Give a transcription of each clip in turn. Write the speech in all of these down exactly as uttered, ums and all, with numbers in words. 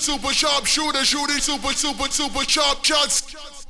super sharp shooter, shooting super, super, super sharp shots.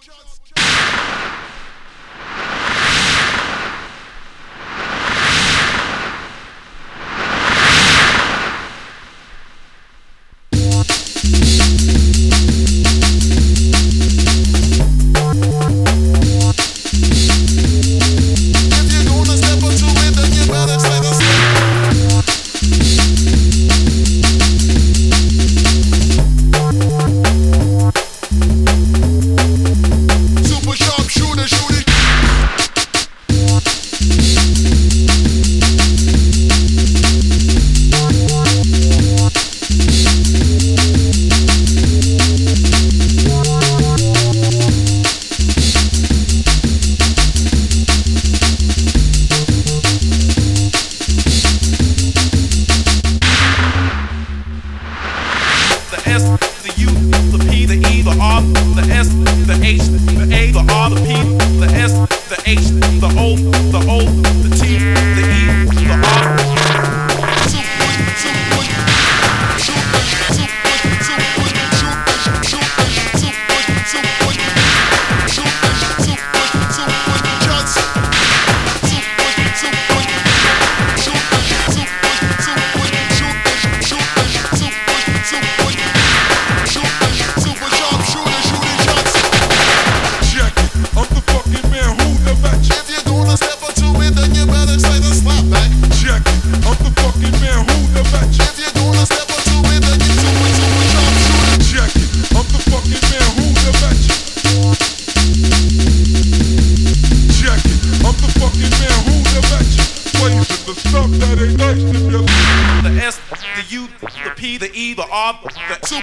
The S, the U, the P, the E, the R, the super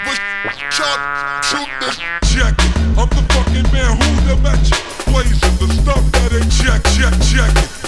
sharp shooter. Check it, I'm the fucking man who's the match. Blazing the stuff that ain't check, check, check it.